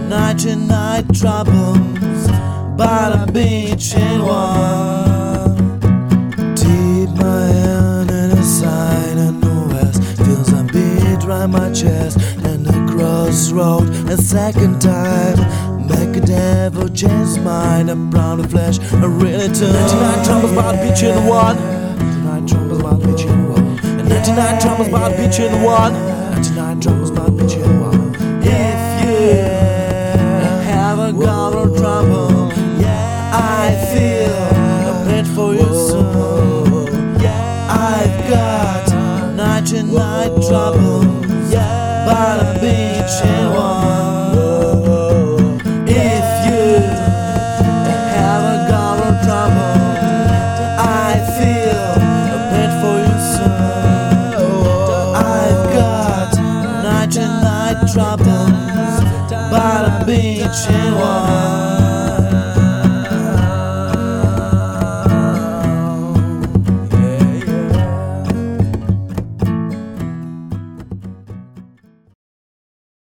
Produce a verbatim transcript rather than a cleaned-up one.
night and night troubles by the beach in one. Deep my hand in a sign and no west feels a beat round my chest and a crossroad a second time. Make a devil change mind, a brown of flesh, a really turn. ninety-nine troubles by the beach in one. ninety-nine troubles by the beach in one. And ninety-nine troubles by the beach in one. ninety-nine troubles by the beach in one. If you have a got of trouble, I feel a bit for you soul. I've got ninety-nine troubles by the beach in one. If you have a got of trouble, I feel a bit for you soul. I've got ninety-nine troubles by the beach in one.